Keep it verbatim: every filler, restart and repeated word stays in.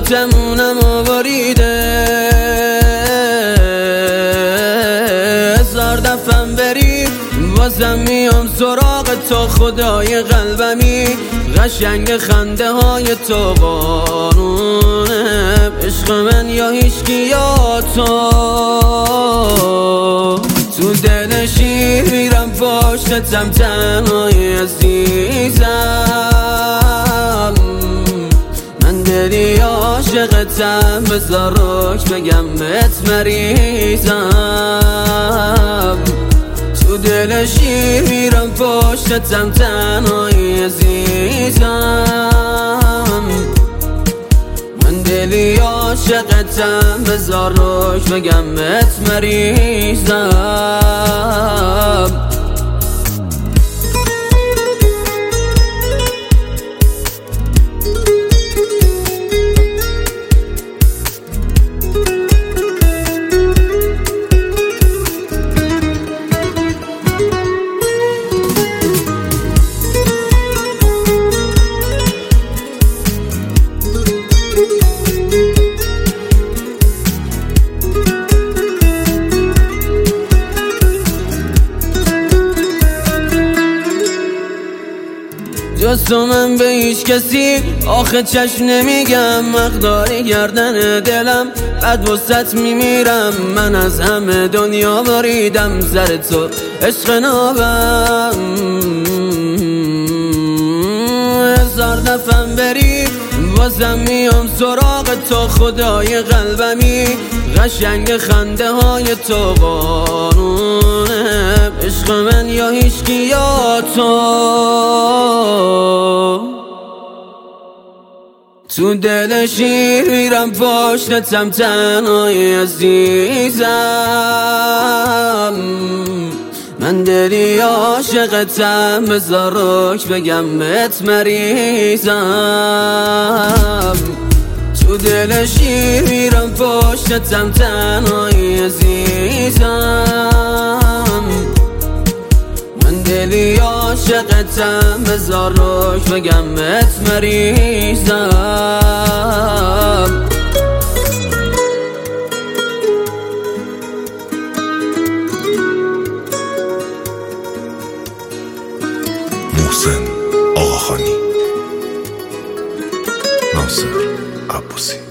آتمونم آوریده، هزار دفعم بری بازم میام سراغ تو خدای قلبمی. قشنگ خنده های تو قانونه، عشق من یا هیچکی یا تو. تو دل شیر میرم پشتتم تنهای عزیزم، من دلی عاشقتم بذار روش بگم بهت مریضم. تو دل شیر میرم پشتتم تنهای عزیزم، من دلی عاشقتم بذار روش بگم بهت مریضم. جز تو من به هیچ کسی آخه چشم نمیگم، مقداری گردن دلم بعد وسط میمیرم. من از همه دنیا بریدم سر تو عشق نابم، هزار دفعم بری بازم میام سراغ تو خدای قلبمی. قشنگ خنده های تو قانونه، عشق من یا هیچکی یا تو. تو دل شیر میرم پشتتم تنهای عزیزم، من دلی عاشقتم بذار روش بگم بهت مریضم. تو دل شیر میرم پشتتم تنهای عزیزم، من دلی عاشقتم بذار روش بگم بهت مریضم. محسن آقاخانی، ناصر عباسی.